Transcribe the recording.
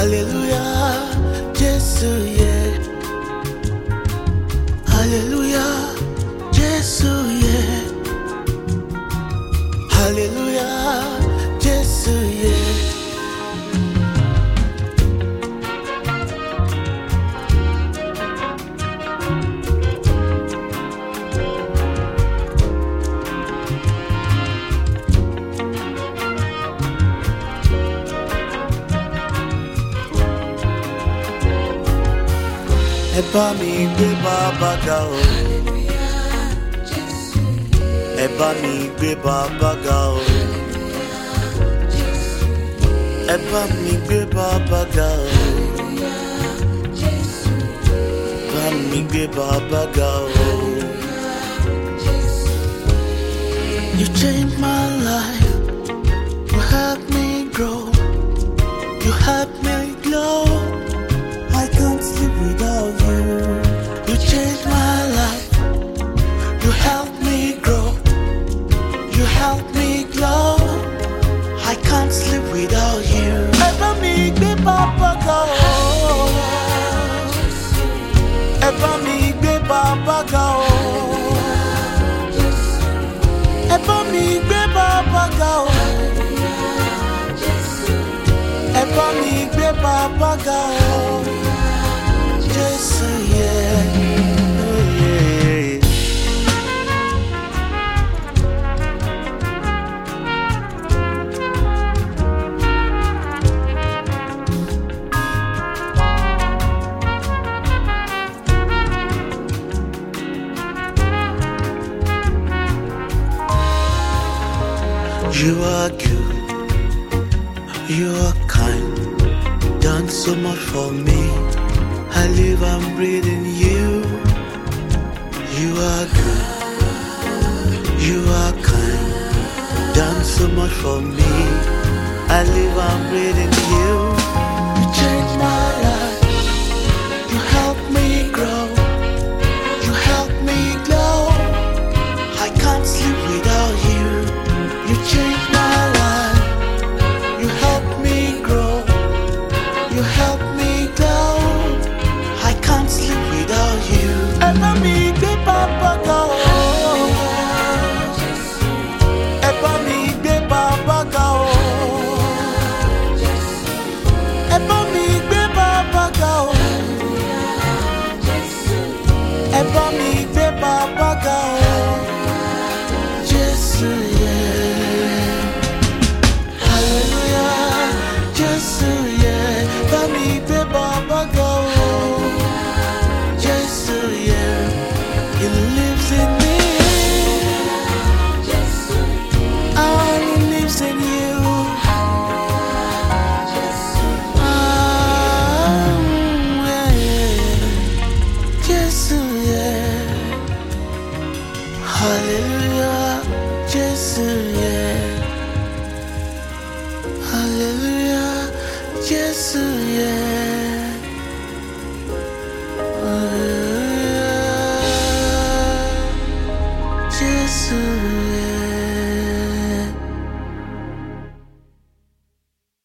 Hallelujah, Jesus, yeah. Hallelujah, Jesus, yeah. Hallelujah, Jesus, yeah. Ẹ bá mi gbé bàbá ga o. Ẹ bá mi gbé bàbá ga o. Ẹ bá mi gbé bàbá ga o. Bá mi gbé bàbá ga o. You changed my life. You helped me grow. You helped me glow. I can't sleep without you. You changed my life. You helped me grow. You helped me glow. I can't sleep without you. Ẹ bá mi gbé bàbá ga o. Ẹ bá mi gbé bàbá ga o. Ẹ bá mi gbé bàbá ga o. Ẹ bá mi gbé bàbá ga o. Jesus, yeah, oh yeah. You are good, you are kind, done so much for me. I live and breathe in you. You are good, you are kind, done so much for me. I live and breathe in you. You changed my life. You helped me grow. You helped me glow. I can't sleep without you. You changed my life. You helped me grow. You helped me glow. I can't sleep without you. Ẹ bá mi gbé bàbá ga o. Ẹ bá mi gbé bàbá ga o. Ẹ bá mi gbé bàbá ga o. Ẹ bá mi gbé bàbá ga o. Jésù, yeah. Hallelujah, Jésù, yeah. Bá mi gbé bàbá ga o. He lives in me, and He lives in you. Jesus, yeah. Hallelujah, Jesus, yeah. Hallelujah, Jesus, yeah. Hallelujah. Jesus, yeah.